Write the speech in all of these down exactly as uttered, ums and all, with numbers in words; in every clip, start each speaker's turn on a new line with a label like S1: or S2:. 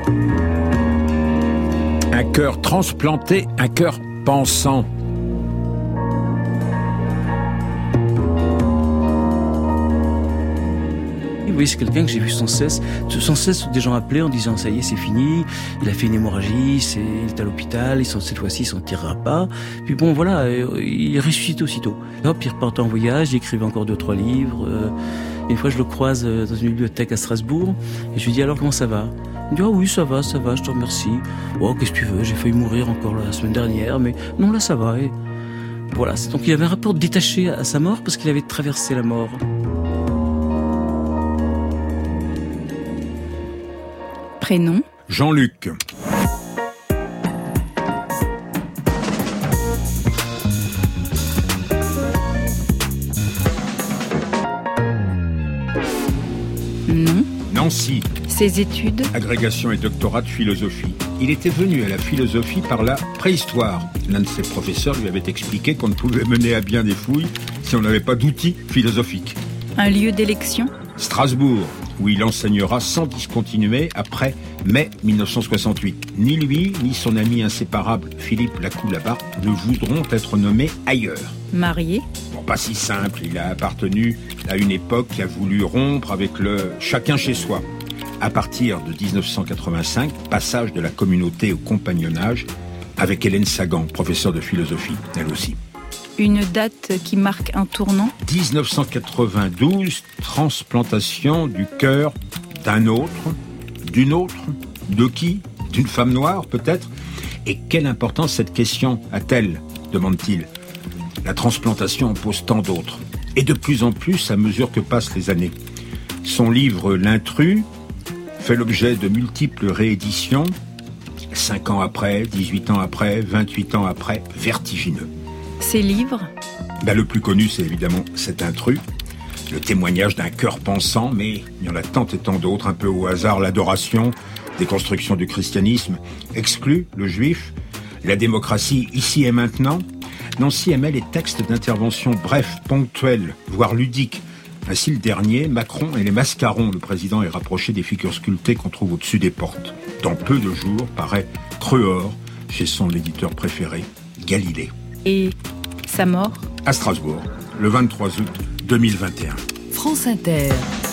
S1: Un cœur transplanté, un cœur pensant.
S2: Oui, c'est quelqu'un que j'ai vu sans cesse. Sans cesse, des gens appelaient en disant « ça y est, c'est fini, il a fait une hémorragie, c'est, il est à l'hôpital, il s'en, cette fois-ci, il s'en tirera pas. » Puis bon, voilà, il ressuscite aussitôt. Hop, il repart en voyage, il écrivait encore deux, trois livres. Une fois, je le croise dans une bibliothèque à Strasbourg, et je lui dis « alors, comment ça va ?» Il me dit « ah oui, ça va, ça va, je te remercie. »« Oh, qu'est-ce que tu veux, j'ai failli mourir encore la semaine dernière, mais non, là, ça va. » Et voilà, donc il avait un rapport détaché à sa mort parce qu'il avait traversé la mort.
S3: Prénom
S1: Jean-Luc.
S3: Nom
S1: Nancy.
S3: Ses études
S1: Agrégation et doctorat de philosophie. Il était venu à la philosophie par la préhistoire. L'un de ses professeurs lui avait expliqué qu'on ne pouvait mener à bien des fouilles si on n'avait pas d'outils philosophiques.
S3: Un lieu d'élection
S1: Strasbourg, où il enseignera sans discontinuer après mai dix-neuf cent soixante-huit. Ni lui, ni son ami inséparable Philippe Lacoue-Labarthe ne voudront être nommés ailleurs.
S3: Marié
S1: Bon, pas si simple, il a appartenu à une époque qui a voulu rompre avec le chacun chez soi. À partir de dix-neuf cent quatre-vingt-cinq, passage de la communauté au compagnonnage avec Hélène Sagan, professeure de philosophie, elle aussi.
S3: Une date qui marque un tournant
S1: dix-neuf cent quatre-vingt-douze, transplantation du cœur d'un autre, d'une autre, de qui ? D'une femme noire peut-être ? Et quelle importance cette question a-t-elle ? Demande-t-il. La transplantation en pose tant d'autres. Et de plus en plus à mesure que passent les années. Son livre « L'intrus » fait l'objet de multiples rééditions, cinq ans après, dix-huit ans après, vingt-huit ans après, vertigineux.
S3: Ses livres
S1: Ben, le plus connu, c'est évidemment Cet intrus, le témoignage d'un cœur pensant, mais il y en a tant et tant d'autres, un peu au hasard, l'adoration, déconstruction du christianisme, exclu, le juif, la démocratie ici et maintenant. Nancy aimait les textes d'intervention brefs, ponctuels, voire ludiques. Ainsi, le dernier, Macron et les mascarons, le président est rapproché des figures sculptées qu'on trouve au-dessus des portes. Dans peu de jours, paraît Creux-or, chez son éditeur préféré, Galilée.
S3: Et sa mort
S1: À Strasbourg, le vingt-trois août deux mille vingt et un.
S4: France Inter.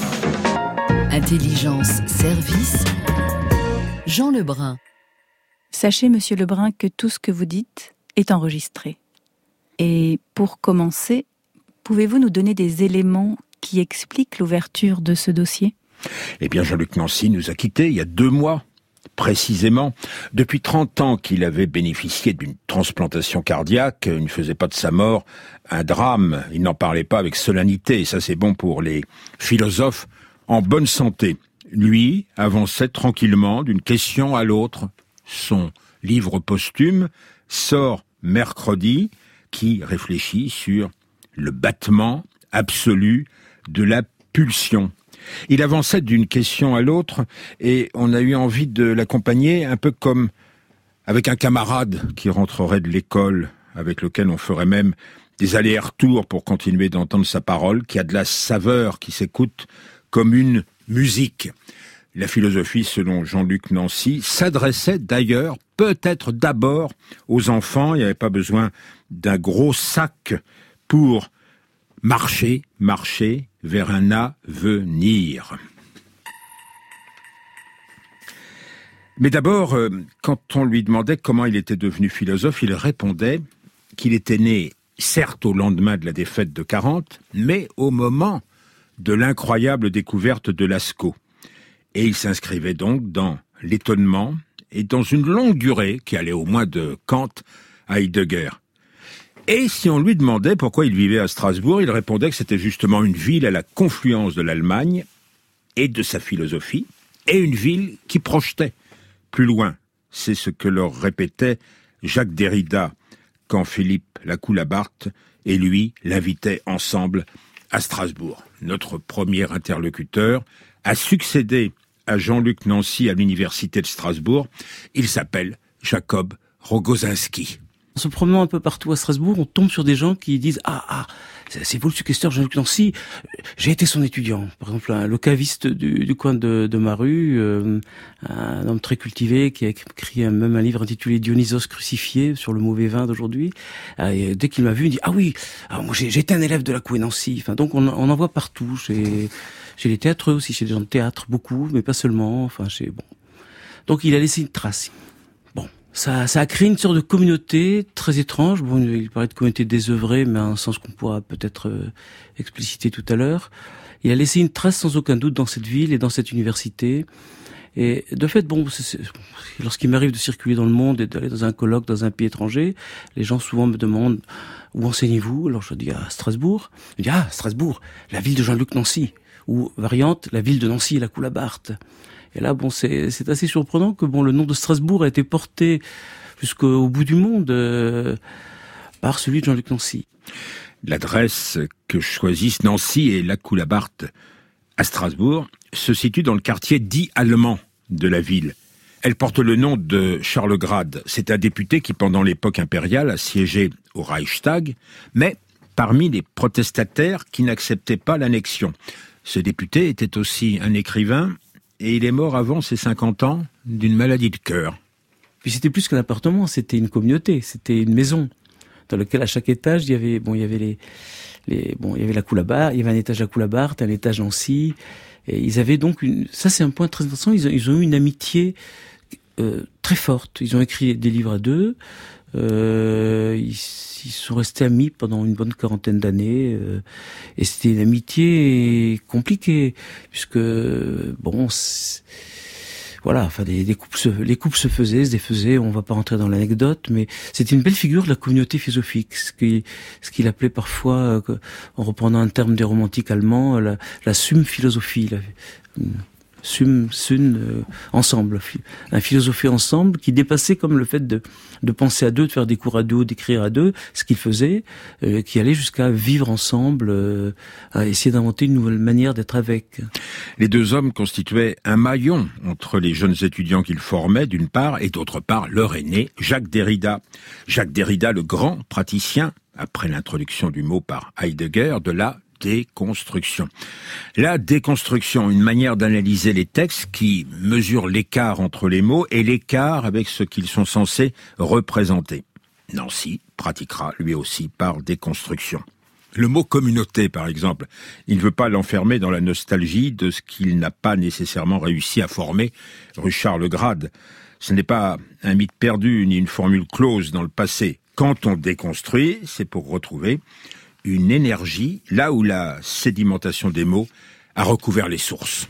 S4: Intelligence, service. Jean Lebrun.
S3: Sachez, monsieur Lebrun, que tout ce que vous dites est enregistré. Et pour commencer, pouvez-vous nous donner des éléments qui expliquent l'ouverture de ce dossier ?
S1: Eh bien, Jean-Luc Nancy nous a quittés il y a deux mois. Précisément, depuis trente ans qu'il avait bénéficié d'une transplantation cardiaque, il ne faisait pas de sa mort un drame, il n'en parlait pas avec solennité, et ça c'est bon pour les philosophes en bonne santé. Lui avançait tranquillement d'une question à l'autre. Son livre posthume sort mercredi, qui réfléchit sur le battement absolu de la pulsion. Il avançait d'une question à l'autre et on a eu envie de l'accompagner un peu comme avec un camarade qui rentrerait de l'école, avec lequel on ferait même des allers-retours pour continuer d'entendre sa parole, qui a de la saveur, qui s'écoute comme une musique. La philosophie, selon Jean-Luc Nancy, s'adressait d'ailleurs peut-être d'abord aux enfants. Il n'y avait pas besoin d'un gros sac pour marcher, marcher vers un avenir. Mais d'abord, quand on lui demandait comment il était devenu philosophe, il répondait qu'il était né, certes au lendemain de la défaite de quarante, mais au moment de l'incroyable découverte de Lascaux. Et il s'inscrivait donc dans l'étonnement et dans une longue durée qui allait au moins de Kant à Heidegger. Et si on lui demandait pourquoi il vivait à Strasbourg, il répondait que c'était justement une ville à la confluence de l'Allemagne et de sa philosophie, et une ville qui projetait plus loin. C'est ce que leur répétait Jacques Derrida quand Philippe Lacoue-Labarthe et lui l'invitaient ensemble à Strasbourg. Notre premier interlocuteur a succédé à Jean-Luc Nancy à l'université de Strasbourg. Il s'appelle Jacob Rogozinski.
S2: En se promenant un peu partout à Strasbourg, on tombe sur des gens qui disent « Ah, ah, c'est vous le successeur Jean-Luc Nancy, j'ai été son étudiant. » Par exemple, un, le caviste du, du coin de, de ma rue, euh, un homme très cultivé qui a écrit un, même un livre intitulé « Dionysos crucifié » sur le mauvais vin d'aujourd'hui. Et dès qu'il m'a vu, il dit « Ah oui, alors moi j'ai, j'ai été un élève de la Coué Nancy. » Enfin, donc on, on en voit partout, chez, chez les théâtreux aussi, chez les gens de théâtre, beaucoup, mais pas seulement. Enfin, chez, bon. Donc il a laissé une trace. Ça, ça a créé une sorte de communauté très étrange. Bon, il parlait de communauté désœuvrée, mais à un sens qu'on pourra peut-être euh, expliciter tout à l'heure. Il a laissé une trace sans aucun doute dans cette ville et dans cette université. Et de fait, bon, c'est, c'est, lorsqu'il m'arrive de circuler dans le monde et d'aller dans un colloque dans un pays étranger, les gens souvent me demandent où enseignez-vous. Alors je dis à Strasbourg. Je dis ah Strasbourg, la ville de Jean-Luc Nancy, ou variante, la ville de Nancy et la Coulabarte. Et là, bon, c'est, c'est assez surprenant que bon, le nom de Strasbourg a été porté jusqu'au bout du monde euh, par celui de Jean-Luc Nancy.
S1: L'adresse que choisissent Nancy et la Coulabarte à Strasbourg se situe dans le quartier dit allemand de la ville. Elle porte le nom de Charles Grade. C'est un député qui, pendant l'époque impériale, a siégé au Reichstag, mais parmi les protestataires qui n'acceptaient pas l'annexion. Ce député était aussi un écrivain, et il est mort avant ses cinquante ans d'une maladie de cœur.
S2: Puis c'était plus qu'un appartement, c'était une communauté, c'était une maison dans laquelle à chaque étage il y avait bon il y avait les les bon il y avait la Coulabarte, il y avait un étage à Coulabarte, un étage Nancy, et ils avaient donc une ça c'est un point très intéressant, ils ont, ils ont eu une amitié euh, très forte, ils ont écrit des livres à deux. Euh, ils, ils sont restés amis pendant une bonne quarantaine d'années, euh, et c'était une amitié compliquée puisque bon, voilà, enfin des, des couples, se, les couples se faisaient, se défaisaient. On va pas rentrer dans l'anecdote, mais c'était une belle figure de la communauté philosophique, ce qu'il, ce qu'il appelait parfois, euh, en reprenant un terme des romantiques allemands, la, la Sum-Philosophie. La, Sum, Sun, euh, ensemble, un philosophie ensemble qui dépassait comme le fait de, de penser à deux, de faire des cours à deux, d'écrire à deux, ce qu'il faisait, euh, qui allait jusqu'à vivre ensemble, euh, à essayer d'inventer une nouvelle manière d'être avec.
S1: Les deux hommes constituaient un maillon entre les jeunes étudiants qu'ils formaient d'une part et d'autre part leur aîné, Jacques Derrida. Jacques Derrida, le grand praticien, après l'introduction du mot par Heidegger, de la déconstruction. La déconstruction, une manière d'analyser les textes qui mesure l'écart entre les mots et l'écart avec ce qu'ils sont censés représenter. Nancy pratiquera lui aussi par déconstruction. Le mot communauté, par exemple, il ne veut pas l'enfermer dans la nostalgie de ce qu'il n'a pas nécessairement réussi à former rue Charles Grade. Ce n'est pas un mythe perdu ni une formule close dans le passé. Quand on déconstruit, c'est pour retrouver une énergie, là où la sédimentation des mots a recouvert les sources.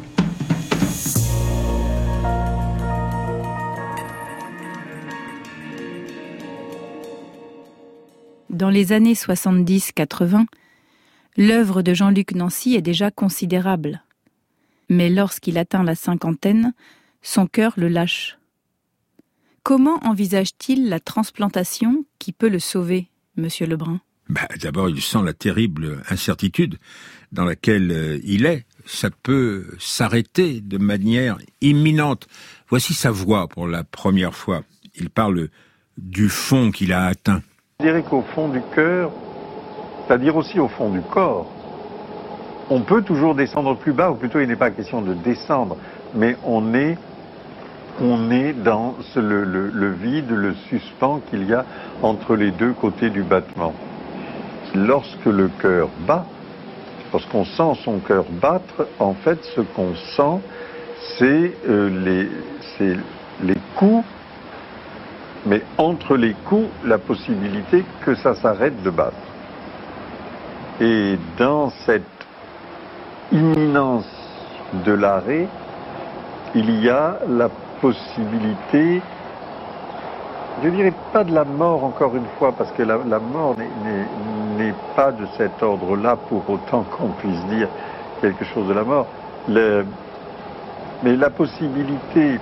S3: Dans les années soixante-dix quatre-vingts, l'œuvre de Jean-Luc Nancy est déjà considérable. Mais lorsqu'il atteint la cinquantaine, son cœur le lâche. Comment envisage-t-il la transplantation qui peut le sauver, Monsieur Lebrun ?
S1: Bah, d'abord, il sent la terrible incertitude dans laquelle euh, il est. Ça peut s'arrêter de manière imminente. Voici sa voix pour la première fois. Il parle du fond qu'il a atteint.
S5: Je dirais qu'au fond du cœur, c'est-à-dire aussi au fond du corps, on peut toujours descendre plus bas, ou plutôt il n'est pas question de descendre, mais on est, on est dans ce, le, le, le vide, le suspens qu'il y a entre les deux côtés du battement. Lorsque le cœur bat, lorsqu'on sent son cœur battre, en fait, ce qu'on sent, c'est, euh, les, c'est les coups, mais entre les coups, la possibilité que ça s'arrête de battre. Et dans cette imminence de l'arrêt, il y a la possibilité, je dirais pas de la mort encore une fois, parce que la, la mort n'est, n'est, n'est pas de cet ordre-là pour autant qu'on puisse dire quelque chose de la mort. Le, mais la possibilité,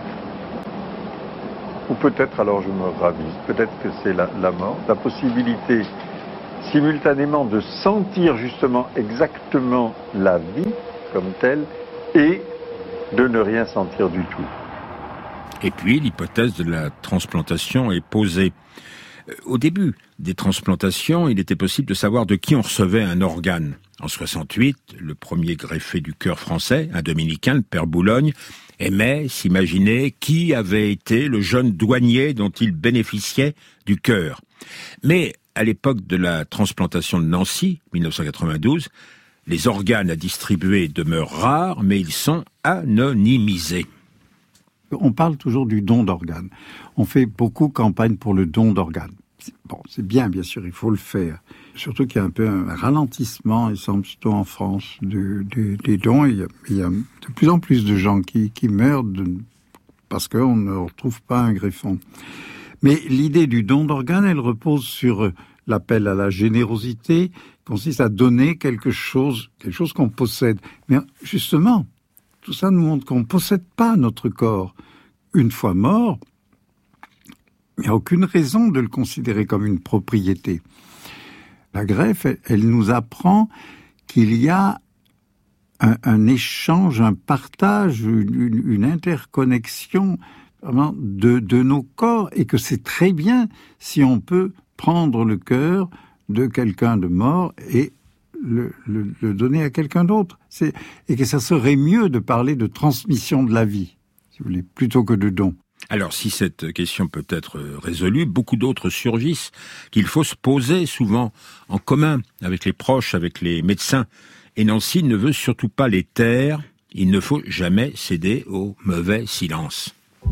S5: ou peut-être alors je me ravise, peut-être que c'est la, la mort, la possibilité simultanément de sentir justement exactement la vie comme telle et de ne rien sentir du tout.
S1: Et puis, l'hypothèse de la transplantation est posée. Au début des transplantations, il était possible de savoir de qui on recevait un organe. En soixante-huit, le premier greffé du cœur français, un dominicain, le père Boulogne, aimait s'imaginer qui avait été le jeune douanier dont il bénéficiait du cœur. Mais à l'époque de la transplantation de Nancy, dix-neuf cent quatre-vingt-douze, les organes à distribuer demeurent rares, mais ils sont anonymisés.
S6: On parle toujours du don d'organes. On fait beaucoup campagne pour le don d'organes. Bon, c'est bien, bien sûr, il faut le faire. Surtout qu'il y a un peu un ralentissement, il semble, surtout en France, de, de, des dons. Il y, a, il y a de plus en plus de gens qui, qui meurent de, parce qu'on ne retrouve pas un greffon. Mais l'idée du don d'organes, elle repose sur l'appel à la générosité, consiste à donner quelque chose, quelque chose qu'on possède. Mais justement, tout ça nous montre qu'on ne possède pas notre corps. Une fois mort, il n'y a aucune raison de le considérer comme une propriété. La greffe, elle, elle nous apprend qu'il y a un, un échange, un partage, une, une interconnexion vraiment de, de nos corps, et que c'est très bien si on peut prendre le cœur de quelqu'un de mort et le, le, le donner à quelqu'un d'autre. C'est, et que ça serait mieux de parler de transmission de la vie, si vous voulez, plutôt que de don.
S1: Alors, si cette question peut être résolue, beaucoup d'autres surgissent qu'il faut se poser souvent en commun avec les proches, avec les médecins. Et Nancy ne veut surtout pas les taire. Il ne faut jamais céder au mauvais silence.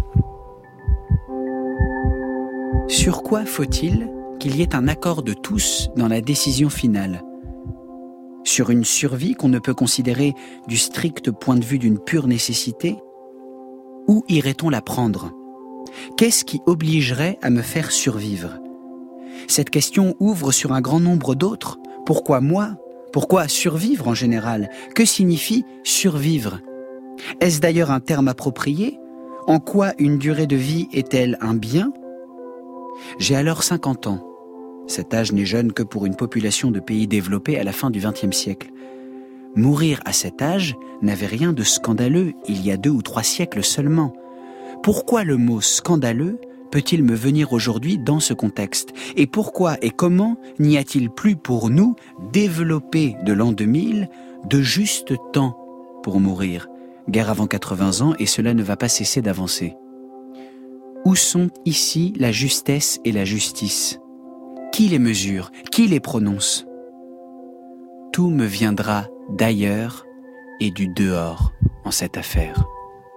S7: Sur quoi faut-il qu'il y ait un accord de tous dans la décision finale ? Sur une survie qu'on ne peut considérer du strict point de vue d'une pure nécessité ? Où irait-on la prendre ? Qu'est-ce qui obligerait à me faire survivre ? Cette question ouvre sur un grand nombre d'autres. Pourquoi moi ? Pourquoi survivre en général ? Que signifie survivre ? Est-ce d'ailleurs un terme approprié ? En quoi une durée de vie est-elle un bien ? J'ai alors cinquante ans. Cet âge n'est jeune que pour une population de pays développés à la fin du vingtième siècle. Mourir à cet âge n'avait rien de scandaleux il y a deux ou trois siècles seulement. Pourquoi le mot « scandaleux » peut-il me venir aujourd'hui dans ce contexte ? Et pourquoi et comment n'y a-t-il plus pour nous, développés de l'an deux mille, de juste temps pour mourir ? Guerre avant quatre-vingts ans et cela ne va pas cesser d'avancer. Où sont ici la justesse et la justice ? Qui les mesure ? Qui les prononce ? Tout me viendra d'ailleurs et du dehors en cette affaire.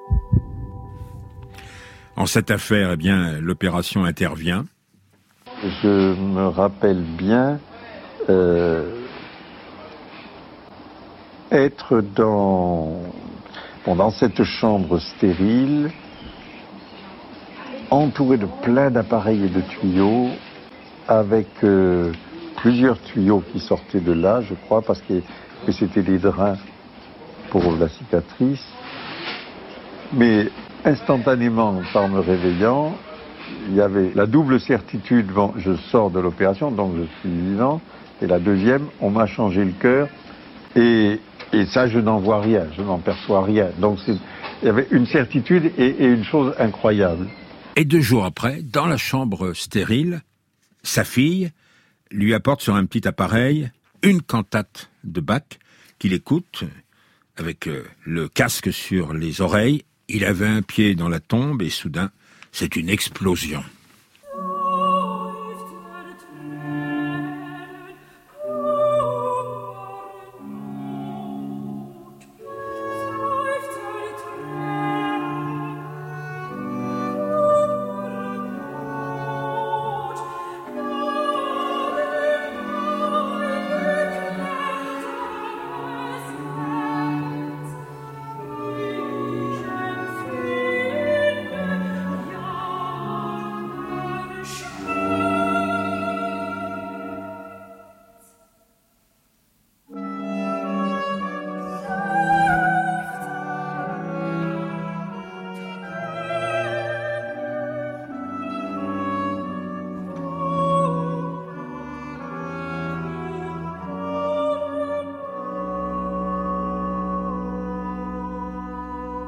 S1: En cette affaire, eh bien, l'opération intervient.
S5: Je me rappelle bien euh, être dans, bon, dans cette chambre stérile, entouré de plein d'appareils et de tuyaux, avec euh, plusieurs tuyaux qui sortaient de là, je crois, parce que, que c'était des drains pour la cicatrice. Mais instantanément, par me réveillant, il y avait la double certitude, bon, je sors de l'opération, donc je suis vivant, et la deuxième, on m'a changé le cœur, et, et ça, je n'en vois rien, je n'en perçois rien. Donc c'est, il y avait une certitude et, et une chose incroyable.
S1: Et deux jours après, dans la chambre stérile, sa fille lui apporte sur un petit appareil une cantate de Bach qu'il écoute avec le casque sur les oreilles. Il avait un pied dans la tombe et soudain, c'est une explosion.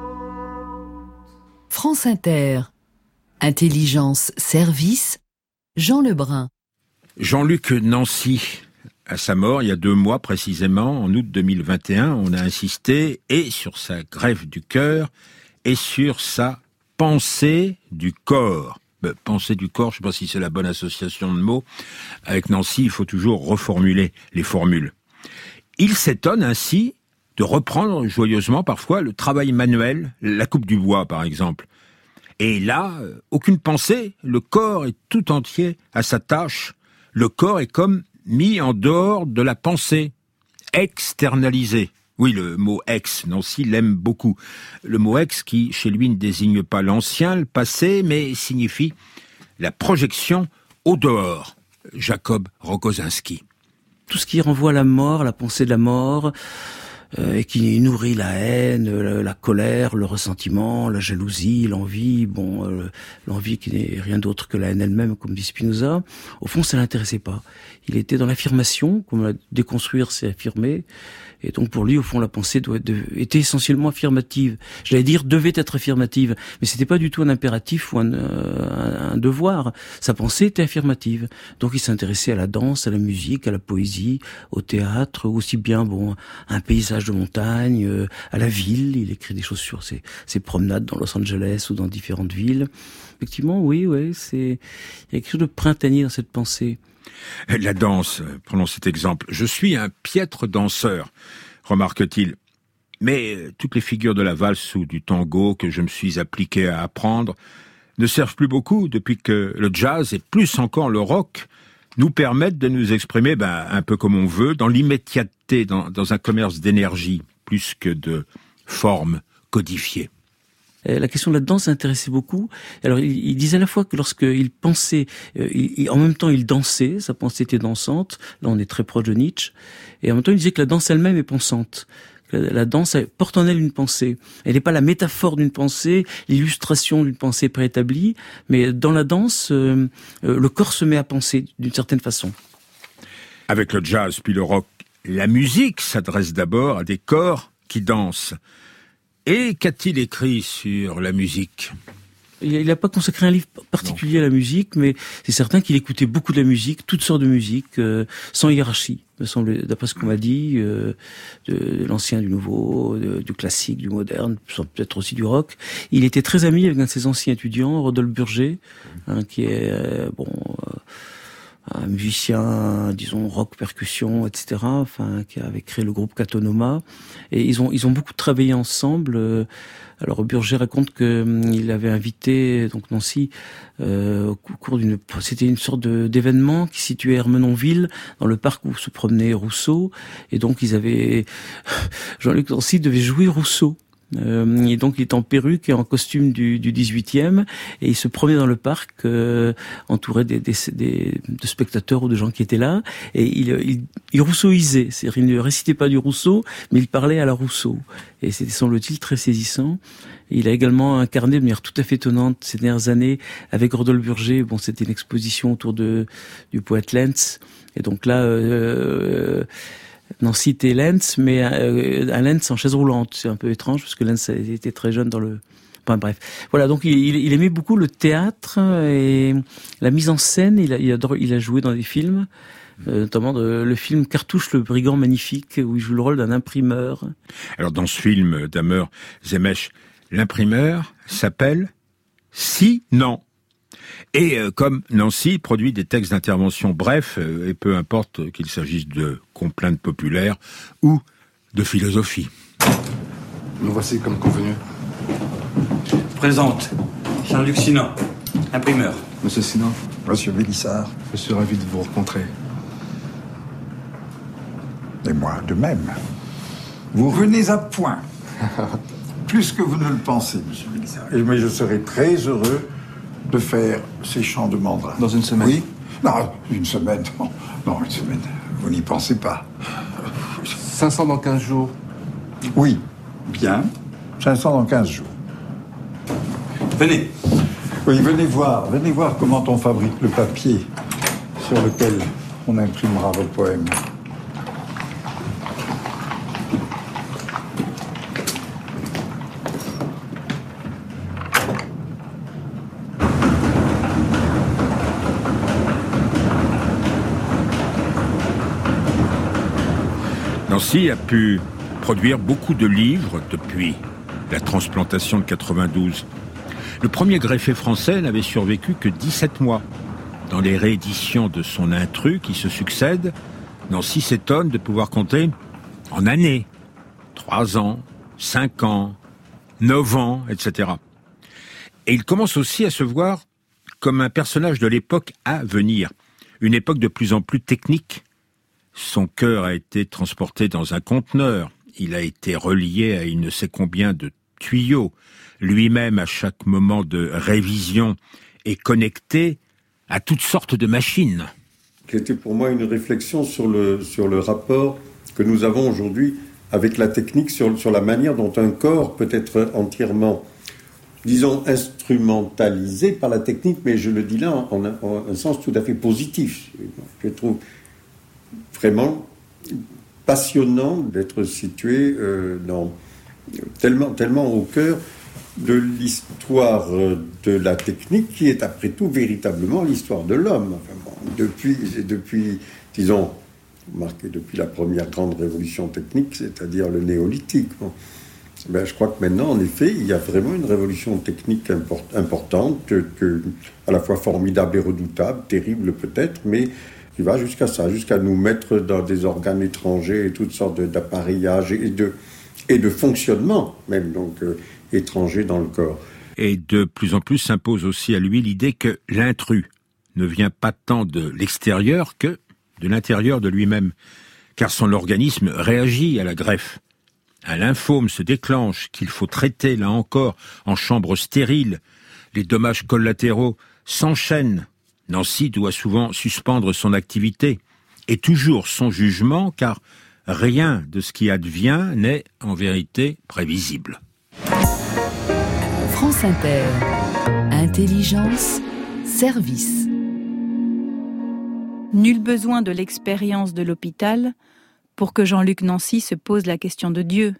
S4: France Inter. Intelligence, service. Jean Lebrun.
S1: Jean-Luc Nancy, à sa mort, il y a deux mois précisément, en août deux mille vingt et un, on a insisté et sur sa greffe du cœur et sur sa pensée du corps. Ben, pensée du corps, je ne sais pas si c'est la bonne association de mots. Avec Nancy, il faut toujours reformuler les formules. Il s'étonne ainsi de reprendre joyeusement parfois le travail manuel, la coupe du bois par exemple. Et là, aucune pensée, le corps est tout entier à sa tâche. Le corps est comme mis en dehors de la pensée, externalisé. Oui, le mot « ex », Nancy l'aime beaucoup. Le mot « ex » qui, chez lui, ne désigne pas l'ancien, le passé, mais signifie la projection au dehors. Jacob Rogozinski.
S2: Tout ce qui renvoie à la mort, la pensée de la mort, euh, et qui nourrit la haine, la, la colère, le ressentiment, la jalousie, l'envie, bon, euh, l'envie qui n'est rien d'autre que la haine elle-même, comme dit Spinoza, au fond, ça l'intéressait pas. Il était dans l'affirmation, comme la déconstruire, c'est affirmer. Et donc pour lui, au fond, la pensée doit, de, était essentiellement affirmative. J'allais dire devait être affirmative, mais c'était pas du tout un impératif ou un, un, un devoir. Sa pensée était affirmative. Donc il s'intéressait à la danse, à la musique, à la poésie, au théâtre, aussi bien bon, à un paysage de montagne, euh, à la ville. Il écrit des choses sur ses, ses promenades dans Los Angeles ou dans différentes villes. Effectivement, oui, oui, c'est il y a quelque chose de printanier dans cette pensée.
S1: La danse, prenons cet exemple. Je suis un piètre danseur, remarque-t-il. Mais toutes les figures de la valse ou du tango que je me suis appliqué à apprendre ne servent plus beaucoup depuis que le jazz et plus encore le rock nous permettent de nous exprimer ben, un peu comme on veut, dans l'immédiateté, dans, dans un commerce d'énergie, plus que de formes codifiées.
S2: La question de la danse intéressait beaucoup. Alors, il, il disait à la fois que lorsqu'il pensait, euh, il, il, en même temps, il dansait, sa pensée était dansante. Là, on est très proche de Nietzsche. Et en même temps, il disait que la danse elle-même est pensante. La, la danse elle, porte en elle une pensée. Elle n'est pas la métaphore d'une pensée, l'illustration d'une pensée préétablie, mais dans la danse, euh, euh, le corps se met à penser d'une certaine façon.
S1: Avec le jazz puis le rock, la musique s'adresse d'abord à des corps qui dansent. Et qu'a-t-il écrit sur la musique ?
S2: Il n'a pas consacré un livre particulier à la musique, mais c'est certain qu'il écoutait beaucoup de la musique, toutes sortes de musique, euh, sans hiérarchie, me semble, d'après ce qu'on m'a dit, euh, de, de l'ancien, du nouveau, de, du classique, du moderne, peut-être aussi du rock. Il était très ami avec un de ses anciens étudiants, Rodolphe Burger, hein, qui est euh, bon. Euh, un musicien, disons, rock, percussion, et cetera, enfin, qui avait créé le groupe Catonoma. Et ils ont, ils ont beaucoup travaillé ensemble. Alors, Burger raconte que il avait invité, donc, Nancy, euh, au cours d'une, c'était une sorte de, d'événement qui situait Ermenonville, dans le parc où se promenait Rousseau. Et donc, ils avaient, Jean-Luc Nancy devait jouer Rousseau. Euh, et donc il est en perruque et en costume du, du dix-huitième et il se promenait dans le parc euh, entouré des, des, des, de spectateurs ou de gens qui étaient là et il, il, il rousseauisait, c'est-à-dire il ne récitait pas du Rousseau mais il parlait à la Rousseau et c'était semble-t-il très saisissant. Il a également incarné de manière tout à fait étonnante ces dernières années avec Rodolphe Burger. Bon, c'était une exposition autour de du poète Lentz et donc là euh, Nancy était Lentz, mais euh, un Lentz en chaise roulante. C'est un peu étrange, parce que Lentz était très jeune dans le... Enfin bref. Voilà, donc il, il aimait beaucoup le théâtre et la mise en scène. Il a, il a, il a joué dans des films, euh, notamment de, le film Cartouche le brigand magnifique, où il joue le rôle d'un imprimeur.
S1: Alors dans ce film d'Amer Zemesh, l'imprimeur s'appelle Sinan. Et euh, comme Nancy produit des textes d'intervention brefs, euh, et peu importe qu'il s'agisse de complaintes populaires ou de philosophie.
S8: Me voici comme convenu.
S9: Je présente Jean-Luc Sinan, imprimeur.
S8: Monsieur Sinan.
S5: Monsieur Vélissard.
S8: Je suis ravi de vous rencontrer.
S5: Et moi, de même. Vous venez à point. Plus que vous ne le pensez, monsieur Vélissard. Mais je serai très heureux de faire ces chants de mandrin.
S8: Dans une semaine?
S5: Oui. Non, une semaine. Non, non une semaine. Vous n'y pensez pas.
S8: cinq cents dans quinze jours.
S5: Oui. Bien. cinq cents dans quinze jours.
S9: Venez.
S5: Oui, venez voir. Venez voir comment on fabrique le papier sur lequel on imprimera vos poèmes.
S1: Nancy a pu produire beaucoup de livres depuis la transplantation de quatre-vingt-douze. Le premier greffé français n'avait survécu que dix-sept mois. Dans les rééditions de son intrus qui se succèdent, Nancy s'étonne de pouvoir compter en années. Trois ans, cinq ans, neuf ans, et cetera. Et il commence aussi à se voir comme un personnage de l'époque à venir. Une époque de plus en plus technique. Son cœur a été transporté dans un conteneur. Il a été relié à il ne sait combien de tuyaux. Lui-même, à chaque moment de révision, est connecté à toutes sortes de machines.
S10: C'était pour moi une réflexion sur le, sur le rapport que nous avons aujourd'hui avec la technique, sur, sur la manière dont un corps peut être entièrement, disons, instrumentalisé par la technique, mais je le dis là en, en, en un sens tout à fait positif. Je trouve vraiment passionnant d'être situé euh, dans, tellement, tellement au cœur de l'histoire de la technique qui est après tout véritablement l'histoire de l'homme. Enfin, bon, depuis, depuis, disons, marqué depuis la première grande révolution technique, c'est-à-dire le néolithique. Bon. Ben, je crois que maintenant, en effet, il y a vraiment une révolution technique import- importante, que, que, à la fois formidable et redoutable, terrible peut-être, mais qui va jusqu'à ça, jusqu'à nous mettre dans des organes étrangers et toutes sortes de, d'appareillages et de, et de fonctionnement, même donc euh, étrangers dans le corps.
S1: Et de plus en plus s'impose aussi à lui l'idée que l'intrus ne vient pas tant de l'extérieur que de l'intérieur de lui-même, car son organisme réagit à la greffe. Un lymphome se déclenche, qu'il faut traiter, là encore, en chambre stérile. Les dommages collatéraux s'enchaînent. Nancy doit souvent suspendre son activité, et toujours son jugement, car rien de ce qui advient n'est, en vérité, prévisible.
S4: France Inter. Intelligence, service.
S3: Nul besoin de l'expérience de l'hôpital pour que Jean-Luc Nancy se pose la question de Dieu.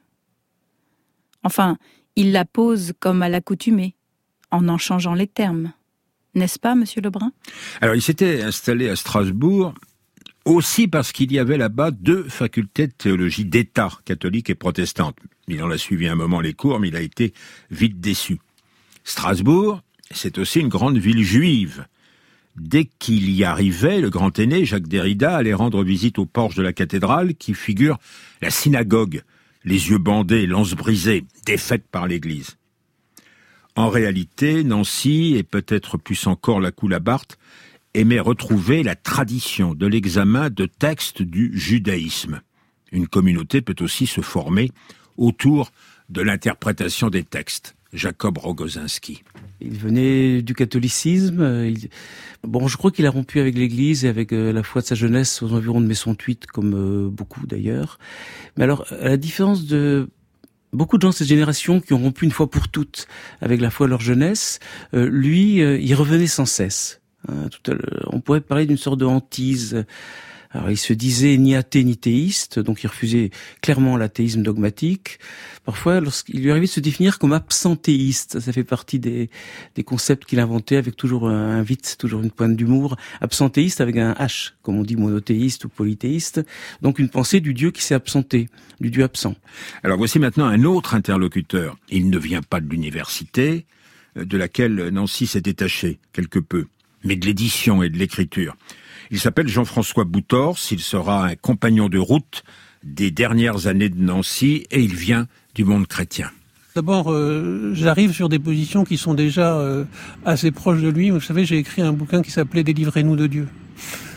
S3: Enfin, il la pose comme à l'accoutumée, en en changeant les termes. N'est-ce pas, monsieur Lebrun ?
S1: Alors, il s'était installé à Strasbourg aussi parce qu'il y avait là-bas deux facultés de théologie d'État, catholique et protestante. Il en a suivi un moment les cours, mais il a été vite déçu. Strasbourg, c'est aussi une grande ville juive. Dès qu'il y arrivait, le grand aîné, Jacques Derrida, allait rendre visite au porche de la cathédrale qui figure la synagogue, les yeux bandés, lances brisées, défaite par l'Église. En réalité, Nancy, et peut-être plus encore la Coulabarthe, aimait retrouver la tradition de l'examen de textes du judaïsme. Une communauté peut aussi se former autour de l'interprétation des textes. Jacob Rogozinski.
S2: Il venait du catholicisme. Il... Bon, je crois qu'il a rompu avec l'Église et avec euh, la foi de sa jeunesse aux environs de mai soixante-huit, comme euh, beaucoup d'ailleurs. Mais alors, à la différence de beaucoup de gens de cette génération qui ont rompu une fois pour toutes avec la foi de leur jeunesse, euh, lui, euh, il revenait sans cesse. Hein, tout à l'heure, on pourrait parler d'une sorte de hantise. Alors, il se disait ni athée ni théiste, donc il refusait clairement l'athéisme dogmatique. Parfois, lorsqu'il lui arrivait de se définir comme absentéiste, ça fait partie des, des concepts qu'il inventait avec toujours un vite, toujours une pointe d'humour. Absentéiste avec un H, comme on dit monothéiste ou polythéiste. Donc une pensée du Dieu qui s'est absenté, du Dieu absent.
S1: Alors voici maintenant un autre interlocuteur. Il ne vient pas de l'université, de laquelle Nancy s'est détaché quelque peu, mais de l'édition et de l'écriture. Il s'appelle Jean-François Boutors, il sera un compagnon de route des dernières années de Nancy et il vient du monde chrétien.
S11: D'abord, euh, j'arrive sur des positions qui sont déjà euh, assez proches de lui. Vous savez, j'ai écrit un bouquin qui s'appelait « Délivrez-nous de Dieu euh, ».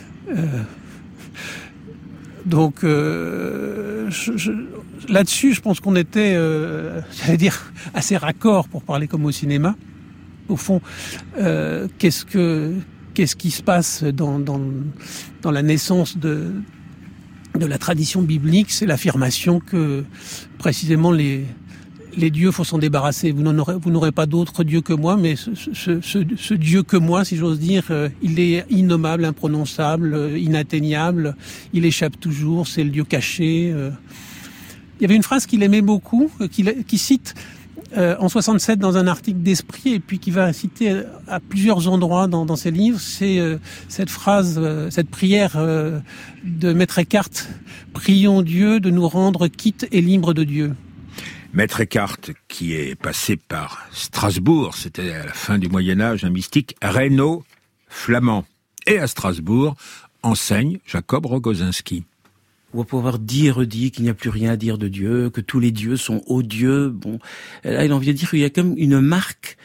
S11: Donc, euh, je, je, là-dessus, je pense qu'on était, euh, j'allais dire, assez raccord pour parler comme au cinéma. Au fond, euh, qu'est-ce que... Qu'est-ce qui se passe dans, dans, dans la naissance de, de la tradition biblique ? C'est l'affirmation que, précisément, les, les dieux, faut s'en débarrasser. Vous n'en aurez, vous n'aurez pas d'autre Dieu que moi, mais ce, ce, ce, ce Dieu que moi, si j'ose dire, il est innommable, imprononçable, inatteignable, il échappe toujours, c'est le Dieu caché. Il y avait une phrase qu'il aimait beaucoup, qu'il, qu'il cite euh, en soixante-sept dans un article d'Esprit, et puis qui va citer à, à plusieurs endroits dans, dans ses livres, c'est euh, cette phrase, euh, cette prière euh, de Maître Eckhart, « Prions Dieu de nous rendre quittes et libres de Dieu ».
S1: Maître Eckhart, qui est passé par Strasbourg, c'était à la fin du Moyen-Âge, un mystique rhéno-flamand. Et à Strasbourg, enseigne Jacob Rogozinski.
S2: On va pouvoir dire et redire qu'il n'y a plus rien à dire de Dieu, que tous les dieux sont odieux. Bon, là, il en vient dire qu'il y a comme une marque,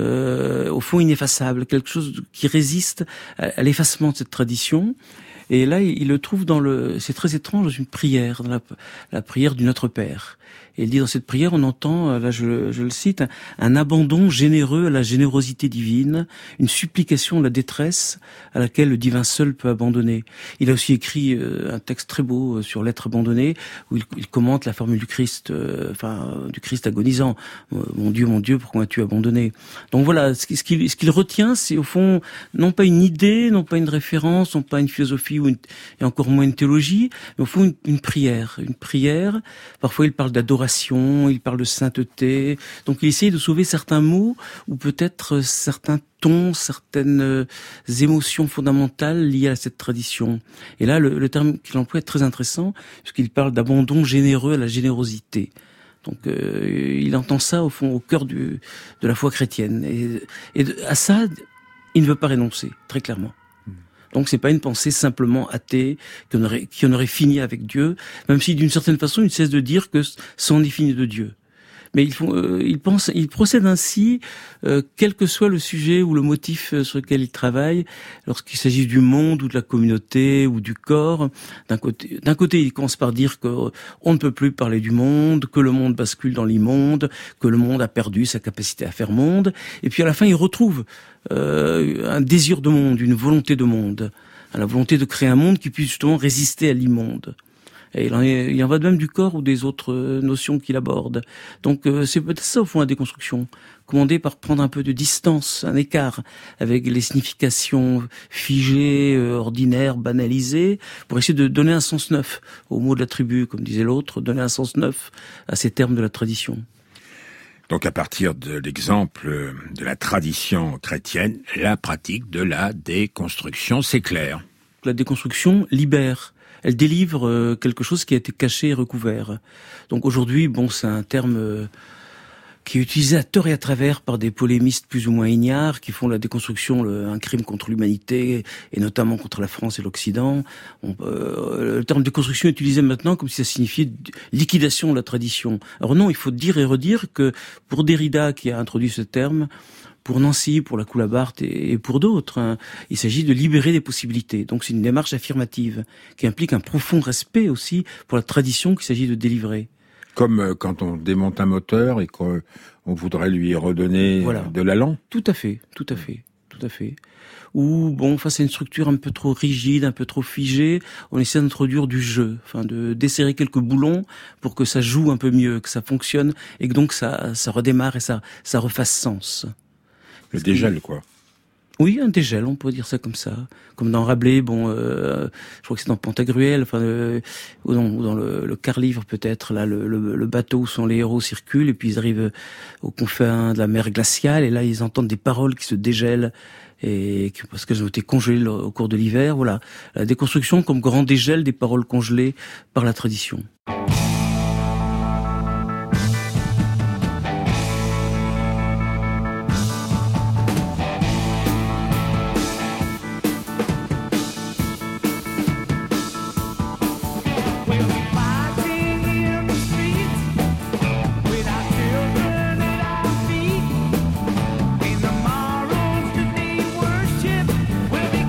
S2: euh, au fond ineffaçable, quelque chose qui résiste à, à l'effacement de cette tradition. Et là, il, il le trouve dans le, c'est très étrange, dans une prière, dans la, la prière du Notre Père. Et il dit dans cette prière, on entend, là je, je le cite, un, un abandon généreux à la générosité divine, une supplication à la détresse à laquelle le divin seul peut abandonner. Il a aussi écrit euh, un texte très beau sur l'être abandonné, où il, il commente la formule du Christ, euh, enfin du Christ agonisant. Mon Dieu, mon Dieu, pourquoi m'as-tu abandonné? Donc voilà, ce qu'il, ce qu'il retient, c'est au fond non pas une idée, non pas une référence, non pas une philosophie ou une, et encore moins une théologie, mais au fond une, une prière, une prière. Parfois il parle d'adoration, il parle de sainteté, donc il essaye de sauver certains mots ou peut-être certains tons, certaines émotions fondamentales liées à cette tradition. Et là, le, le terme qu'il emploie est très intéressant, puisqu'il parle d'abandon généreux à la générosité. Donc euh, il entend ça au fond au cœur du, de la foi chrétienne. Et, et de, à ça, il ne veut pas renoncer, très clairement. Donc c'est pas une pensée simplement athée qui en aurait, qui en aurait fini avec Dieu, même si d'une certaine façon il cesse de dire que c'en est fini de Dieu. Mais il, font, euh, il pense, il procède ainsi, euh, quel que soit le sujet ou le motif sur lequel il travaille, lorsqu'il s'agit du monde ou de la communauté ou du corps. D'un côté, d'un côté, il commence par dire que euh, on ne peut plus parler du monde, que le monde bascule dans l'immonde, que le monde a perdu sa capacité à faire monde. Et puis à la fin, il retrouve euh, un désir de monde, une volonté de monde, la volonté de créer un monde qui puisse justement résister à l'immonde. Et il en, est, il en va de même du corps ou des autres notions qu'il aborde. Donc euh, c'est peut-être ça au fond la déconstruction, commandée par prendre un peu de distance, un écart avec les significations figées, euh, ordinaires, banalisées, pour essayer de donner un sens neuf aux mots de la tribu, comme disait l'autre, donner un sens neuf à ces termes de la tradition.
S1: Donc à partir de l'exemple de la tradition chrétienne, la pratique de la déconstruction, c'est clair.
S2: La déconstruction libère. Elle délivre euh, quelque chose qui a été caché et recouvert. Donc aujourd'hui, bon, c'est un terme euh, qui est utilisé à tort et à travers par des polémistes plus ou moins ignares, qui font la déconstruction le, un crime contre l'humanité, et notamment contre la France et l'Occident. On, euh, le terme déconstruction est utilisé maintenant comme si ça signifiait liquidation de la tradition. Alors non, il faut dire et redire que pour Derrida, qui a introduit ce terme, pour Nancy, pour la Coulabarte et pour d'autres, hein, il s'agit de libérer des possibilités. Donc c'est une démarche affirmative qui implique un profond respect aussi pour la tradition qu'il s'agit de délivrer.
S1: Comme quand on démonte un moteur et qu'on voudrait lui redonner voilà. de l'allant.
S2: Tout à fait, tout à fait, tout à fait. Ou bon, face à une structure un peu trop rigide, un peu trop figée, on essaie d'introduire du jeu, enfin de desserrer quelques boulons pour que ça joue un peu mieux, que ça fonctionne et que donc ça, ça redémarre et ça, ça refasse sens.
S1: Le dégel, quoi.
S2: Oui, un dégel, on peut dire ça comme ça. Comme dans Rabelais, bon, euh, je crois que c'est dans Pantagruel, enfin, euh, ou dans, ou dans le, le quart-livre peut-être, là, le, le, le bateau où sont les héros circulent, et puis ils arrivent aux confins de la mer glaciale, et là, ils entendent des paroles qui se dégèlent, et parce qu'elles ont été congelées au cours de l'hiver, voilà. La déconstruction comme grand dégel des paroles congelées par la tradition.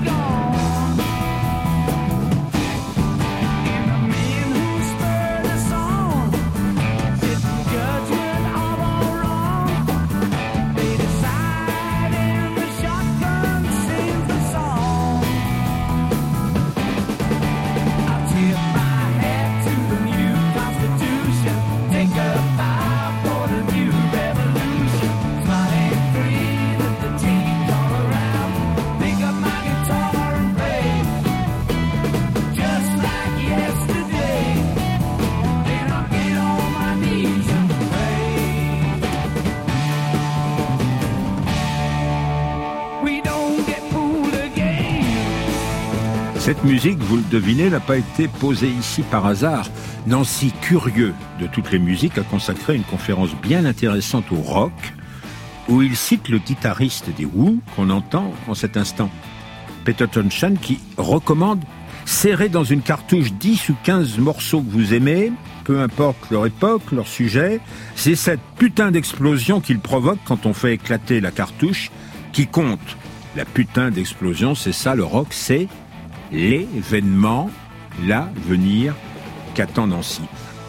S12: The men who spur the
S1: Cette musique, vous le devinez, n'a pas été posée ici par hasard. Nancy, curieux de toutes les musiques, a consacré une conférence bien intéressante au rock, où il cite le guitariste des Who qu'on entend en cet instant, Peter Townshend, qui recommande « serrer dans une cartouche dix ou quinze morceaux que vous aimez, peu importe leur époque, leur sujet, c'est cette putain d'explosion qu'il provoque quand on fait éclater la cartouche qui compte. La putain d'explosion, c'est ça le rock, c'est l'événement, l'avenir qu'attend Nancy. »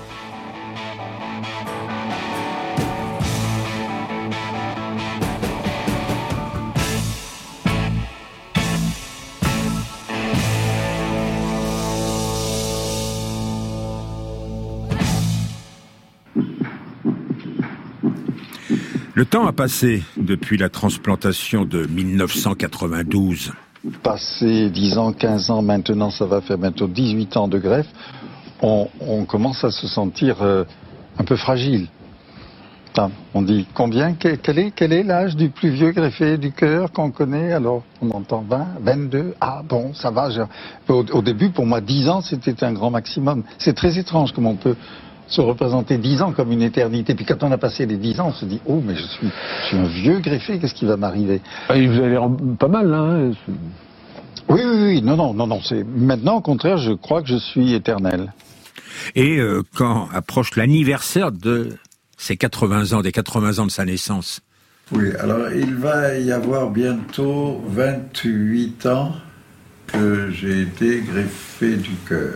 S1: Le temps a passé depuis la transplantation de mille neuf cent quatre-vingt-douze.
S5: Passé dix ans, quinze ans, maintenant ça va faire bientôt dix-huit ans de greffe, on, on commence à se sentir euh, un peu fragile. Enfin, on dit combien, quel, quel est, quel est l'âge du plus vieux greffé du cœur qu'on connaît? Alors on entend vingt, vingt-deux, ah bon, ça va. Je... Au, au début, pour moi, dix ans, c'était un grand maximum. C'est très étrange comment on peut se représenter dix ans comme une éternité. Puis quand on a passé les dix ans, on se dit « Oh, mais je suis, je suis un vieux greffé, qu'est-ce qui va m'arriver ?»
S12: Et vous avez l'air pas mal, hein?
S5: Oui, oui, oui, non, non, non, non. C'est... Maintenant, au contraire, je crois que je suis éternel.
S1: Et euh, quand approche l'anniversaire de ses quatre-vingts ans, des quatre-vingts ans de sa naissance?
S6: Oui, alors il va y avoir bientôt vingt-huit ans que j'ai été greffé du cœur.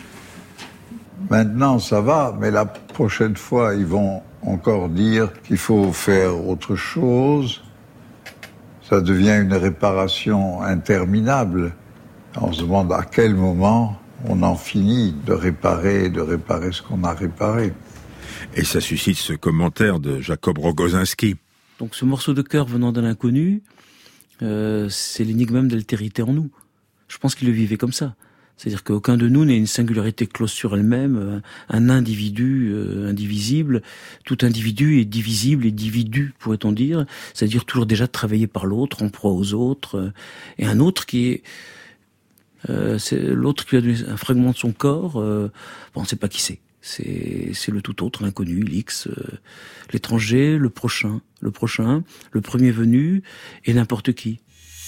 S6: Maintenant, ça va, mais la prochaine fois, ils vont encore dire qu'il faut faire autre chose. Ça devient une réparation interminable. On se demande à quel moment on en finit de réparer, de réparer ce qu'on a réparé.
S1: Et ça suscite ce commentaire de Jacob Rogozinski.
S2: Donc ce morceau de cœur venant d'un inconnu, euh, c'est l'énigme même de l'altérité en nous. Je pense qu'il le vivait comme ça. C'est-à-dire qu'aucun de nous n'est une singularité close sur elle-même, un individu euh, indivisible. Tout individu est divisible et dividu, pourrait-on dire. C'est-à-dire toujours déjà travaillé par l'autre, en proie aux autres. Euh, et un autre qui est... Euh, c'est l'autre qui a donné un fragment de son corps, euh, bon, on ne sait pas qui c'est. C'est, c'est le tout autre, l'inconnu, l'X, euh, l'étranger, le prochain, le prochain, le premier venu et n'importe qui.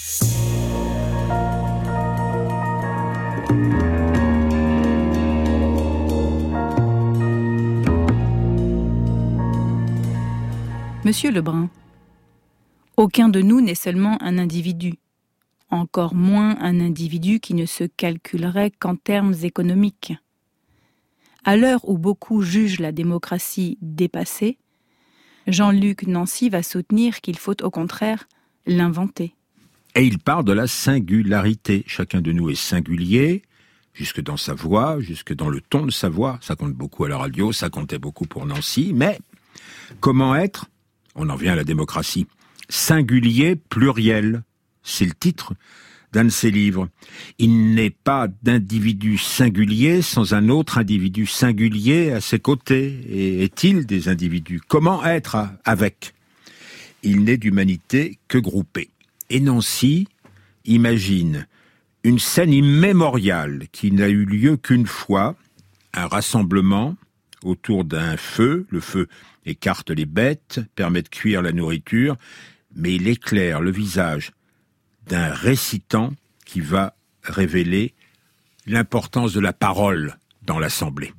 S3: Monsieur Lebrun, aucun de nous n'est seulement un individu, encore moins un individu qui ne se calculerait qu'en termes économiques. À l'heure où beaucoup jugent la démocratie dépassée, Jean-Luc Nancy va soutenir qu'il faut au contraire l'inventer.
S1: Et il part de la singularité. Chacun de nous est singulier, jusque dans sa voix, jusque dans le ton de sa voix. Ça compte beaucoup à la radio, ça comptait beaucoup pour Nancy. Mais comment être, on en vient à la démocratie, singulier, pluriel. C'est le titre d'un de ses livres. Il n'est pas d'individu singulier sans un autre individu singulier à ses côtés. Et est-il des individus? Comment être avec? Il n'est d'humanité que groupé. Et Nancy imagine une scène immémoriale qui n'a eu lieu qu'une fois, un rassemblement autour d'un feu. Le feu écarte les bêtes, permet de cuire la nourriture, mais il éclaire le visage d'un récitant qui va révéler l'importance de la parole dans l'assemblée.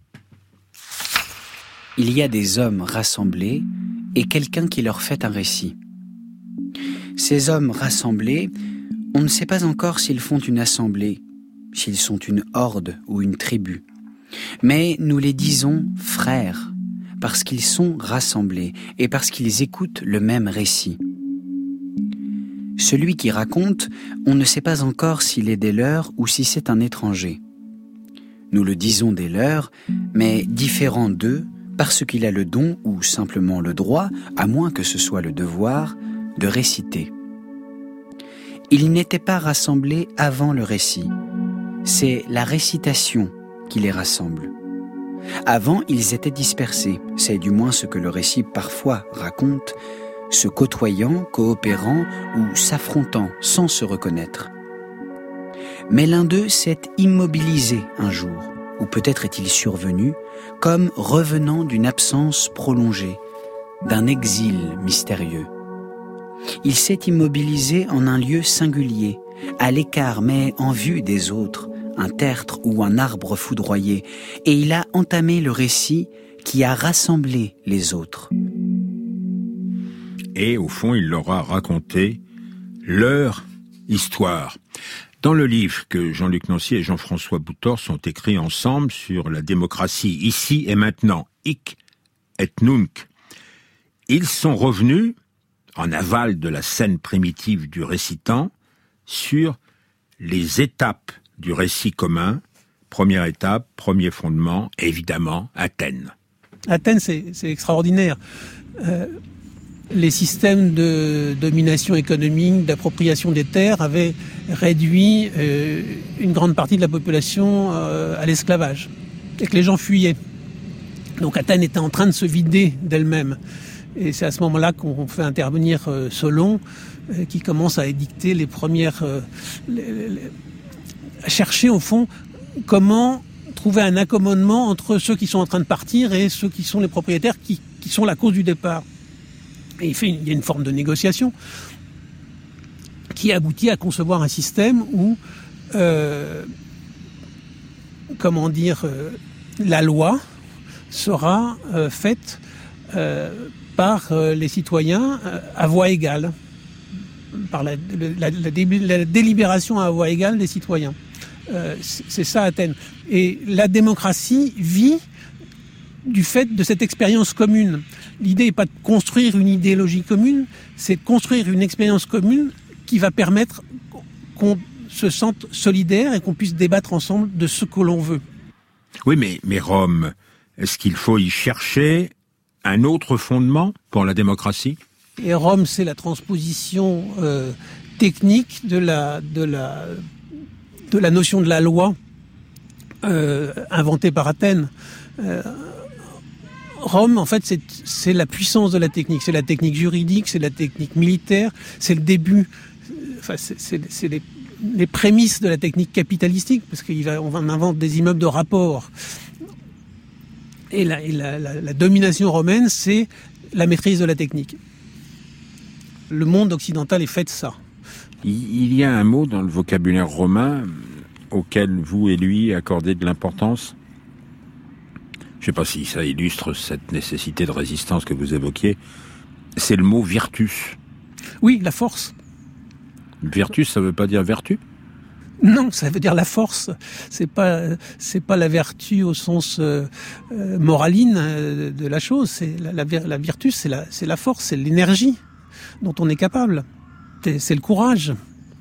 S7: Il y a des hommes rassemblés et quelqu'un qui leur fait un récit. Ces hommes rassemblés, on ne sait pas encore s'ils font une assemblée, s'ils sont une horde ou une tribu. Mais nous les disons frères, parce qu'ils sont rassemblés et parce qu'ils écoutent le même récit. Celui qui raconte, on ne sait pas encore s'il est des leurs ou si c'est un étranger. Nous le disons des leurs, mais différent d'eux, parce qu'il a le don ou simplement le droit, à moins que ce soit le devoir, de réciter. Ils n'étaient pas rassemblés avant le récit. C'est la récitation qui les rassemble. Avant, ils étaient dispersés, c'est du moins ce que le récit parfois raconte, se côtoyant, coopérant ou s'affrontant sans se reconnaître. Mais l'un d'eux s'est immobilisé un jour, ou peut-être est-il survenu, comme revenant d'une absence prolongée, d'un exil mystérieux. Il s'est immobilisé en un lieu singulier, à l'écart mais en vue des autres, un tertre ou un arbre foudroyé, et il a entamé le récit qui a rassemblé les autres.
S1: Et au fond, il leur a raconté leur histoire. Dans le livre que Jean-Luc Nancy et Jean-François Bouthors ont écrit ensemble sur la démocratie ici et maintenant, hic et nunc, ils sont revenus, en aval de la scène primitive du récitant, sur les étapes du récit commun. Première étape, premier fondement, évidemment, Athènes.
S11: Athènes, c'est, c'est extraordinaire. Euh, les systèmes de domination économique, d'appropriation des terres avaient réduit euh, une grande partie de la population euh, à l'esclavage, et que les gens fuyaient. Donc Athènes était en train de se vider d'elle-même. Et c'est à ce moment-là qu'on fait intervenir euh, Solon, euh, qui commence à édicter les premières... Euh, les, les, à chercher, au fond, comment trouver un accommodement entre ceux qui sont en train de partir et ceux qui sont les propriétaires, qui, qui sont la cause du départ. Et il, fait une, il y a une forme de négociation qui aboutit à concevoir un système où, euh, comment dire, euh, la loi sera euh, faite euh, par euh, les citoyens euh, à voix égale, par la, la, la, la délibération à voix égale des citoyens. Euh, c'est ça Athènes. Et la démocratie vit du fait de cette expérience commune. L'idée n'est pas de construire une idéologie commune, c'est de construire une expérience commune qui va permettre qu'on se sente solidaire et qu'on puisse débattre ensemble de ce que l'on veut.
S1: Oui, mais, mais Rome, est-ce qu'il faut y chercher un autre fondement pour la démocratie ?
S11: Et Rome, c'est la transposition euh, technique de la, de, la, de la notion de la loi euh, inventée par Athènes. Euh, Rome, en fait, c'est, c'est la puissance de la technique. C'est la technique juridique, c'est la technique militaire, c'est le début, enfin, c'est, c'est, c'est les, les prémices de la technique capitalistique, parce qu'on invente des immeubles de rapport. Et, la, et la, la, la domination romaine, c'est la maîtrise de la technique. Le monde occidental est fait de ça.
S1: Il y a un mot dans le vocabulaire romain auquel vous et lui accordez de l'importance. Je ne sais pas si ça illustre cette nécessité de résistance que vous évoquiez. C'est le mot virtus.
S11: Oui, la force.
S1: Virtus, ça ne veut pas dire vertu ?
S11: Non, ça veut dire la force. C'est pas, c'est pas la vertu au sens euh, euh, moraline euh, de la chose. C'est la, la, la virtus, c'est la, c'est la force, c'est l'énergie dont on est capable. C'est, c'est le courage.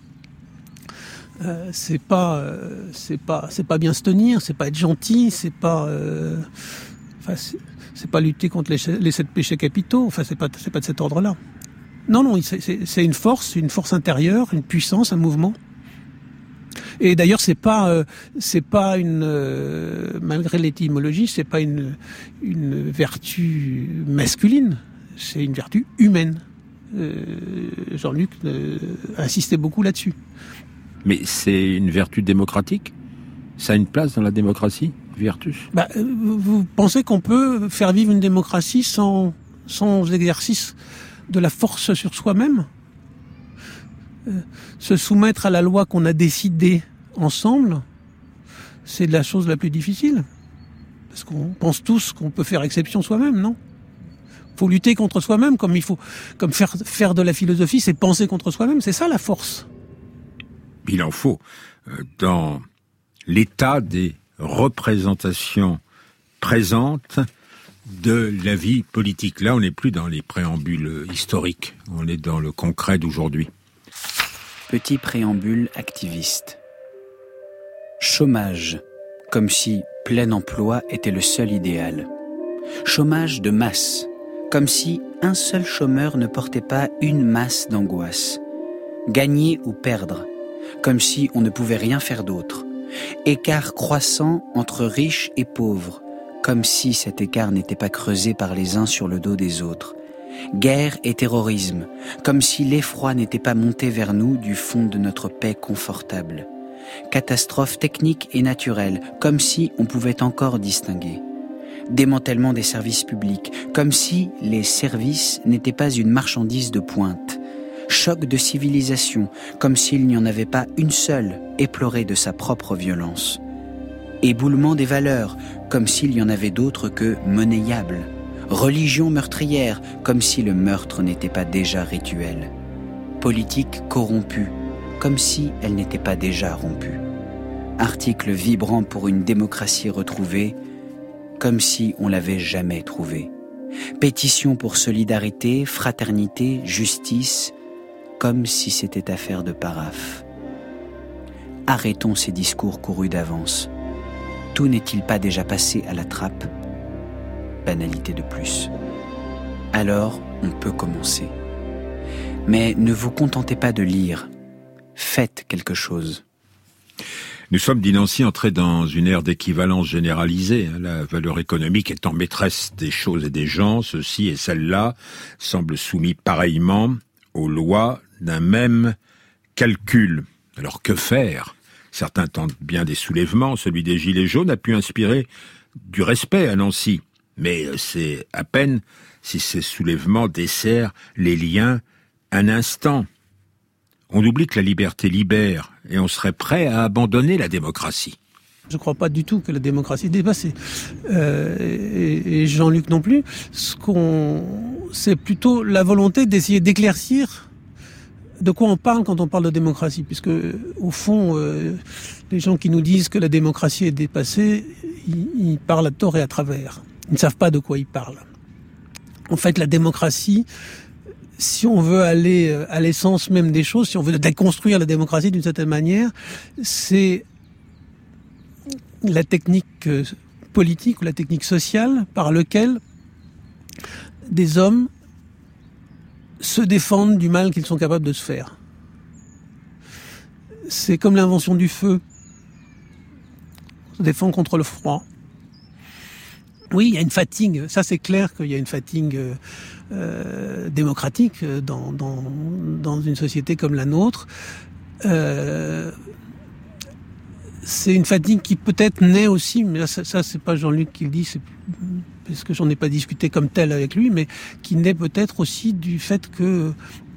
S11: Euh, c'est pas, euh, c'est pas, c'est pas bien se tenir, c'est pas être gentil, c'est pas, euh, enfin, c'est, c'est pas lutter contre les, les sept péchés capitaux. Enfin, c'est pas, c'est pas de cet ordre-là. Non, non, c'est, c'est, c'est une force, une force intérieure, une puissance, un mouvement. Et d'ailleurs, c'est pas, euh, c'est pas une, euh, malgré l'étymologie, c'est pas une, une vertu masculine, c'est une vertu humaine. Euh, Jean-Luc euh, insistait beaucoup là-dessus.
S1: Mais c'est une vertu démocratique ? Ça a une place dans la démocratie, virtus ?
S11: Bah, euh, vous pensez qu'on peut faire vivre une démocratie sans, sans exercice de la force sur soi-même ? euh, Se soumettre à la loi qu'on a décidée ensemble, c'est la chose la plus difficile. Parce qu'on pense tous qu'on peut faire exception soi-même, non ? Il faut lutter contre soi-même, comme il faut, comme faire, faire de la philosophie, c'est penser contre soi-même, c'est ça la force.
S1: Il en faut. Dans l'état des représentations présentes de la vie politique. Là, on n'est plus dans les préambules historiques, on est dans le concret d'aujourd'hui.
S7: Petit préambule activiste. Chômage, comme si plein emploi était le seul idéal. Chômage de masse, comme si un seul chômeur ne portait pas une masse d'angoisse. Gagner ou perdre, comme si on ne pouvait rien faire d'autre. Écart croissant entre riches et pauvres, comme si cet écart n'était pas creusé par les uns sur le dos des autres. Guerre et terrorisme, comme si l'effroi n'était pas monté vers nous du fond de notre paix confortable. catastrophes techniques et naturelles, comme si on pouvait encore distinguer. Démantèlement des services publics, comme si les services n'étaient pas une marchandise de pointe. Choc de civilisation, comme s'il n'y en avait pas une seule éplorée de sa propre violence. Éboulement des valeurs, comme s'il y en avait d'autres que monnayables. Religion meurtrière, comme si le meurtre n'était pas déjà rituel. Politique corrompue, comme si elle n'était pas déjà rompue. Article vibrant pour une démocratie retrouvée, comme si on l'avait jamais trouvée. Pétition pour solidarité, fraternité, justice, comme si c'était affaire de paraphe. Arrêtons ces discours courus d'avance. Tout n'est-il pas déjà passé à la trappe ? Banalité de plus. Alors, on peut commencer. Mais ne vous contentez pas de lire. Faites quelque chose.
S1: Nous sommes, dit Nancy, entrés dans une ère d'équivalence généralisée. La valeur économique étant maîtresse des choses et des gens, ceux-ci et celles-là semblent soumis pareillement aux lois d'un même calcul. Alors que faire ? Certains tentent bien des soulèvements. Celui des Gilets jaunes a pu inspirer du respect à Nancy. Mais c'est à peine si ces soulèvements desserrent les liens un instant. On oublie que la liberté libère et on serait prêt à abandonner la démocratie.
S11: Je ne crois pas du tout que la démocratie est dépassée. Euh, et, et Jean-Luc non plus. Ce qu'on, c'est plutôt la volonté d'essayer d'éclaircir de quoi on parle quand on parle de démocratie. Puisque, au fond, euh, les gens qui nous disent que la démocratie est dépassée, ils, ils parlent à tort et à travers. Ils ne savent pas de quoi ils parlent. En fait, la démocratie, si on veut aller à l'essence même des choses, si on veut déconstruire la démocratie d'une certaine manière, c'est la technique politique ou la technique sociale par laquelle des hommes se défendent du mal qu'ils sont capables de se faire. C'est comme l'invention du feu. On se défend contre le froid. Oui, il y a une fatigue. Ça, c'est clair qu'il y a une fatigue euh, démocratique dans, dans, dans une société comme la nôtre. Euh, c'est une fatigue qui peut-être naît aussi, mais là, ça, ça c'est pas Jean-Luc qui le dit, c'est parce que j'en ai pas discuté comme tel avec lui, mais qui naît peut-être aussi du fait que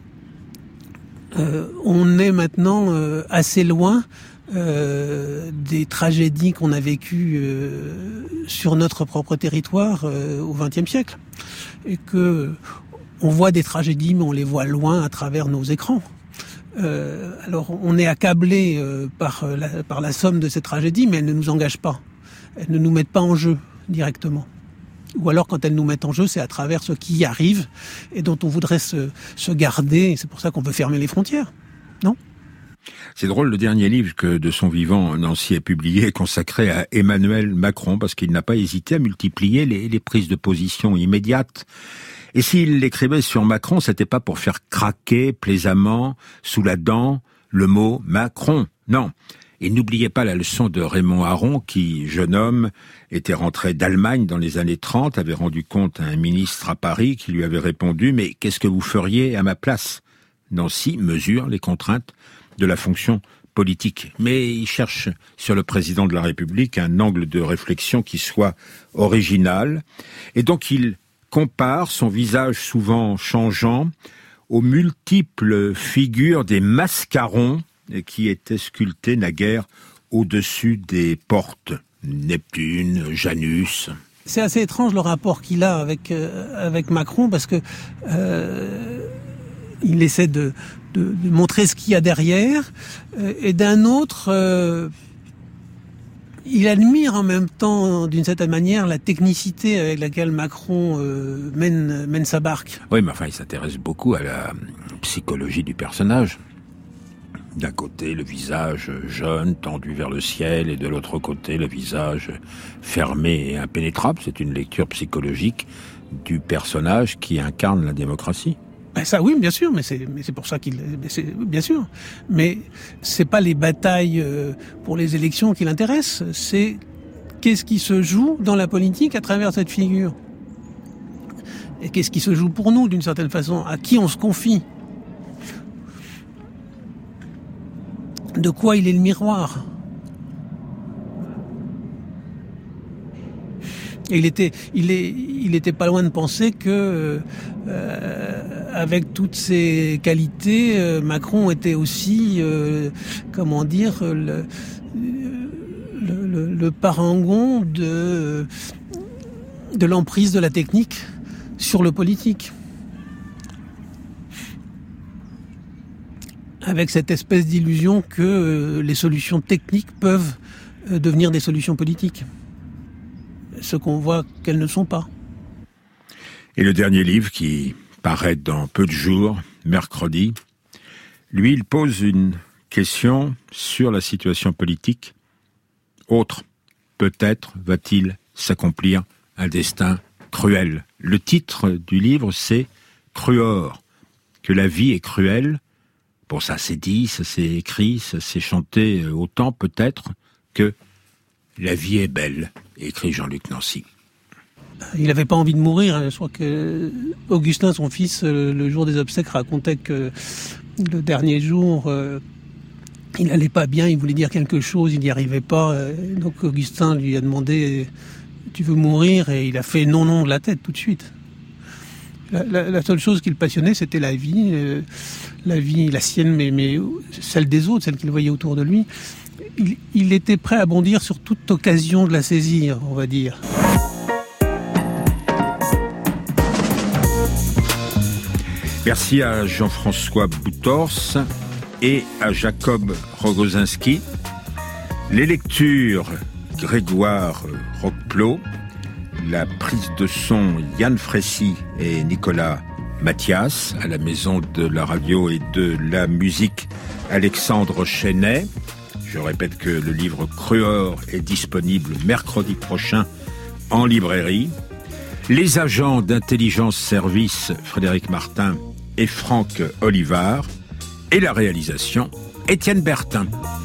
S11: euh, on est maintenant euh, assez loin Euh, des tragédies qu'on a vécues euh, sur notre propre territoire euh, au vingtième siècle. Et que on voit des tragédies, mais on les voit loin à travers nos écrans. Euh, alors on est accablé euh, par, la, par la somme de ces tragédies, mais elles ne nous engagent pas. Elles ne nous mettent pas en jeu directement. Ou alors quand elles nous mettent en jeu, c'est à travers ce qui y arrive et dont on voudrait se, se garder. Et c'est pour ça qu'on veut fermer les frontières. Non ?
S1: C'est drôle, le dernier livre que de son vivant Nancy a publié est consacré à Emmanuel Macron parce qu'il n'a pas hésité à multiplier les, les prises de position immédiates. Et s'il l'écrivait sur Macron, c'était pas pour faire craquer plaisamment sous la dent le mot Macron. Non. Et n'oubliez pas la leçon de Raymond Aron qui, jeune homme, était rentré d'Allemagne dans les années trente, avait rendu compte à un ministre à Paris qui lui avait répondu « Mais qu'est-ce que vous feriez à ma place ?» Nancy mesure les contraintes de la fonction politique. Mais il cherche sur le président de la République un angle de réflexion qui soit original. Et donc il compare son visage souvent changeant aux multiples figures des mascarons qui étaient sculptés naguère au-dessus des portes. Neptune, Janus.
S11: C'est assez étrange le rapport qu'il a avec, euh, avec Macron parce que euh, il essaie de De, de montrer ce qu'il y a derrière, euh, et d'un autre, euh, il admire en même temps, d'une certaine manière, la technicité avec laquelle Macron euh, mène, mène sa barque.
S1: Oui, mais enfin, il s'intéresse beaucoup à la psychologie du personnage. D'un côté, le visage jeune, tendu vers le ciel, et de l'autre côté, le visage fermé et impénétrable. C'est une lecture psychologique du personnage qui incarne la démocratie.
S11: Ben ça oui, bien sûr, mais c'est mais c'est pour ça qu'il c'est bien sûr. Mais c'est pas les batailles pour les élections qui l'intéressent, c'est qu'est-ce qui se joue dans la politique à travers cette figure. Et qu'est-ce qui se joue pour nous d'une certaine façon, à qui on se confie. de quoi il est le miroir. Et il était, il est, il était pas loin de penser que, euh, avec toutes ses qualités, euh, Macron était aussi, euh, comment dire, le, le, le, le parangon de, de l'emprise de la technique sur le politique. Avec cette espèce d'illusion que euh, les solutions techniques peuvent euh, devenir des solutions politiques. Ce qu'on voit qu'elles ne sont pas.
S1: Et le dernier livre qui paraît dans peu de jours, mercredi, lui, il pose une question sur la situation politique. Autre, peut-être va-t-il s'accomplir un destin cruel. Le titre du livre, c'est « Cruor », que la vie est cruelle. Bon, ça s'est dit, ça s'est écrit, ça s'est chanté autant peut-être que la vie est belle, écrit Jean-Luc Nancy.
S11: Il n'avait pas envie de mourir. Je crois que Augustin, son fils, le jour des obsèques, racontait que le dernier jour, euh, il n'allait pas bien, il voulait dire quelque chose, il n'y arrivait pas. Donc Augustin lui a demandé « Tu veux mourir ?» Et il a fait « non, non » de la tête tout de suite. La, la, la seule chose qui le passionnait, c'était la vie, euh, la vie, la sienne, mais, mais celle des autres, celle qu'il voyait autour de lui. Il, il était prêt à bondir sur toute occasion de la saisir, on va dire.
S1: Merci à Jean-François Boutors et à Jacob Rogozinski. Les lectures, Grégoire Roqueplot. La prise de son, Yann Frécy et Nicolas Mathias. À la maison de la radio et de la musique, Alexandre Chenet. Je répète que le livre Cruor est disponible mercredi prochain en librairie. Les agents d'intelligence service, Frédéric Martin et Franck Olivard. Et la réalisation, Étienne Bertin.